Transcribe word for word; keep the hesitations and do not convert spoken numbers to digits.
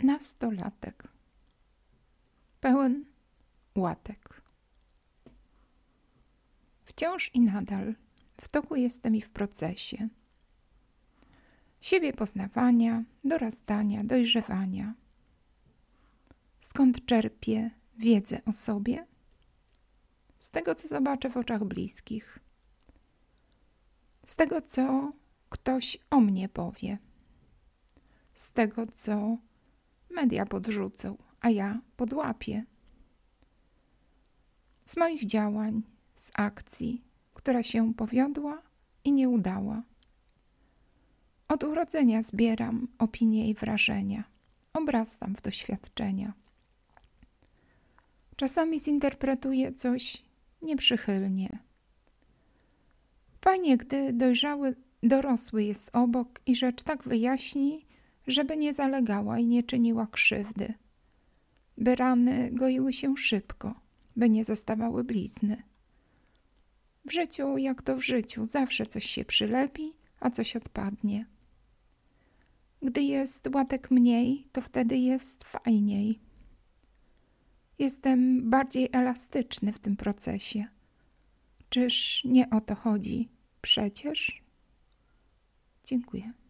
nastolatek, pełen łatek. Wciąż i nadal w toku jestem i w procesie siebie poznawania, dorastania, dojrzewania. Skąd czerpię wiedzę o sobie? Z tego, co zobaczę w oczach bliskich. Z tego, co ktoś o mnie powie. Z tego, co media podrzucą, a ja podłapię. Z moich działań, z akcji, która się powiodła i nie udała. Od urodzenia zbieram opinie i wrażenia. Obrastam w doświadczenia. Czasami zinterpretuję coś nieprzychylnie. Fajnie, gdy dojrzały, dorosły jest obok i rzecz tak wyjaśni, żeby nie zalegała i nie czyniła krzywdy. By rany goiły się szybko, by nie zostawały blizny. W życiu, jak to w życiu, zawsze coś się przylepi, a coś odpadnie. Gdy jest łatek mniej, to wtedy jest fajniej. Jestem bardziej elastyczny w tym procesie. Czyż nie o to chodzi? Przecież. Dziękuję.